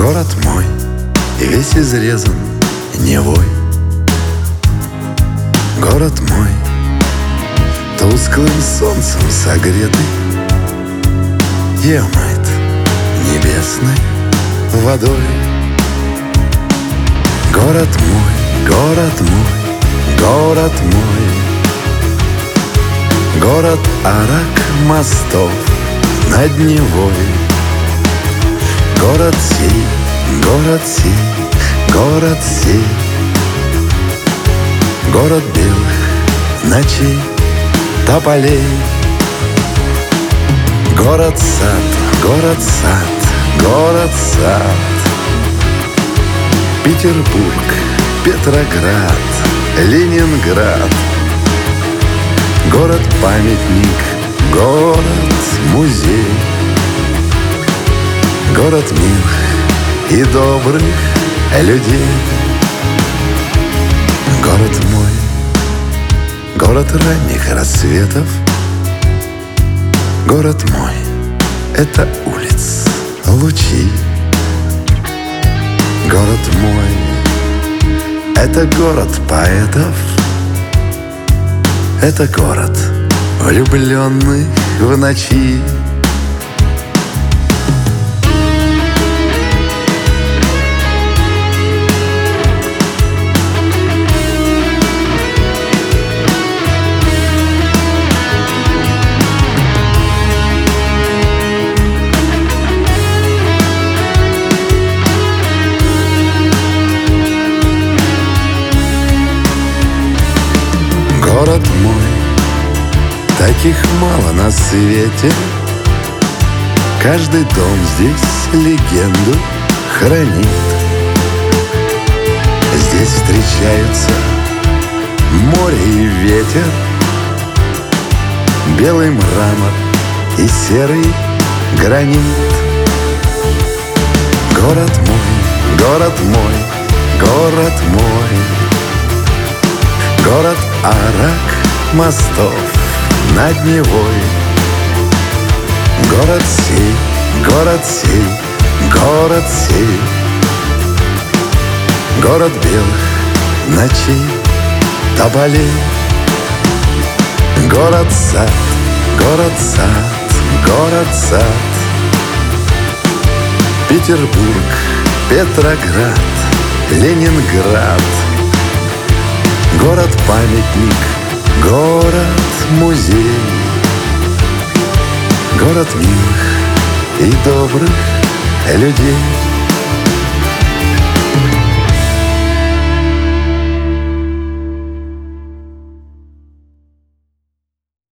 Город мой весь изрезан Невой. Город мой тусклым солнцем согретый и омыт небесной водой. Город мой, город мой, город мой, город арок мостов над Невой. Город сей, город сей, город сей, город белых ночей, тополей. Город сад, город сад, город сад, Петербург, Петроград, Ленинград. Город-памятник, город-музей, город милых и добрых людей. Город мой, город ранних рассветов. Город мой — это улиц лучи. Город мой — это город поэтов. Это город влюбленных в ночи. Город мой, таких мало на свете. Каждый дом здесь легенду хранит. Здесь встречаются море и ветер, белый мрамор и серый гранит. Город мой, город мой, город мой, город арок мостов над Невой. Город сей, город сей, город сей, город белых ночей, тополей. Город сад, город сад, город сад, Петербург, Петроград, Ленинград. Город-памятник, город-музей, город милых и добрых людей.